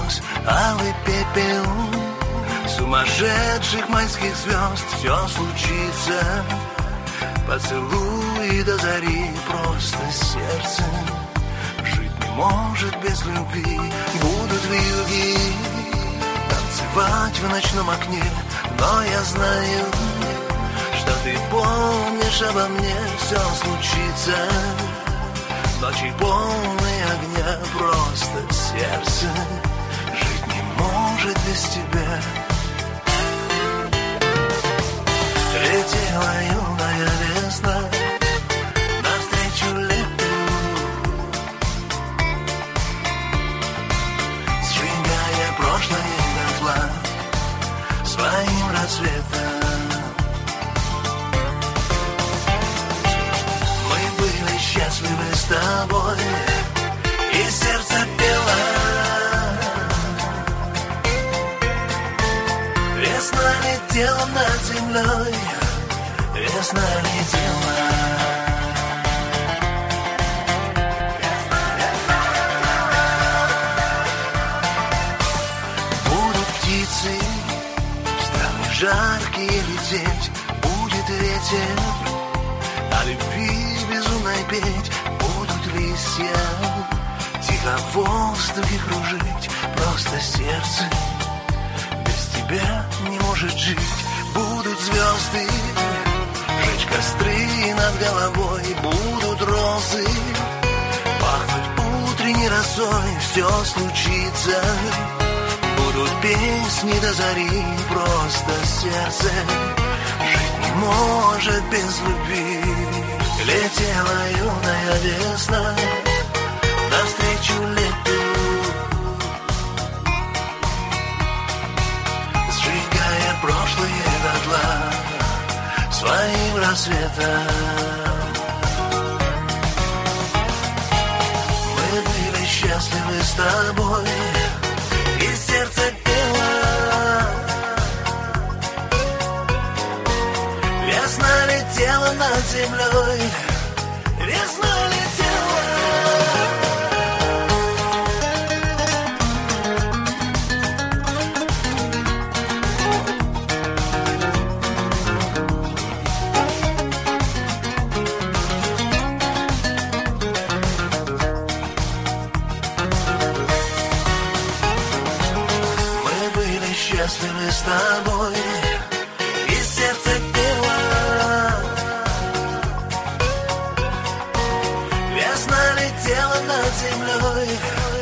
слез, алый пепел сумасшедших майских звезд. Все случится, поцелуй до зари. Просто сердце жить не может без любви. Будут вьюги танцевать в ночном окне, но я знаю, что ты помнишь обо мне. Все случится, ночи полные огня. Просто сердце жить не может без тебя. Летела юная весна навстречу лету, сжигая прошлое дотла своим рассветом. Мы были счастливы с тобой, и сердце пело. Весна летела над землей, весна летела. Будут птицы в страны жаркие лететь, будет ветер о любви безумной петь. Будут листья тихо в воздухе кружить. Просто сердце тебя не может жить. Будут звезды жечь костры над головой. Будут розы пахнуть утренней росой. Все случится, будут песни до зари. Просто сердце жить не может без любви. Летела юная весна навстречу лету, прошлые дотла своим рассветом. Мы были счастливы с тобой, и сердце пело. Весна летела над землей, весна летела. Счастливы с тобой, и сердце пело. Весна летела над землей.